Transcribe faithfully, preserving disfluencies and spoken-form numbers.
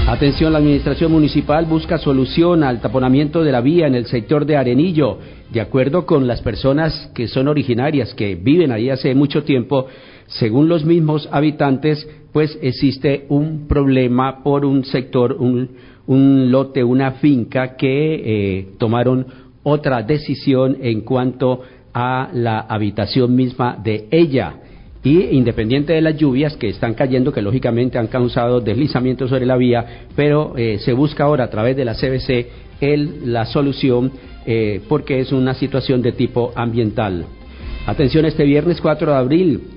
Atención, la administración municipal busca solución al taponamiento de la vía en el sector de Arenillo. De acuerdo con las personas que son originarias, que viven ahí hace mucho tiempo, según los mismos habitantes, pues existe un problema por un sector, un, un lote, una finca que eh, tomaron otra decisión en cuanto a la habitación misma de ella. Y independiente de las lluvias que están cayendo, que lógicamente han causado deslizamientos sobre la vía, pero eh, se busca ahora a través de la C B C el, la solución eh, porque es una situación de tipo ambiental. Atención, este viernes cuatro de abril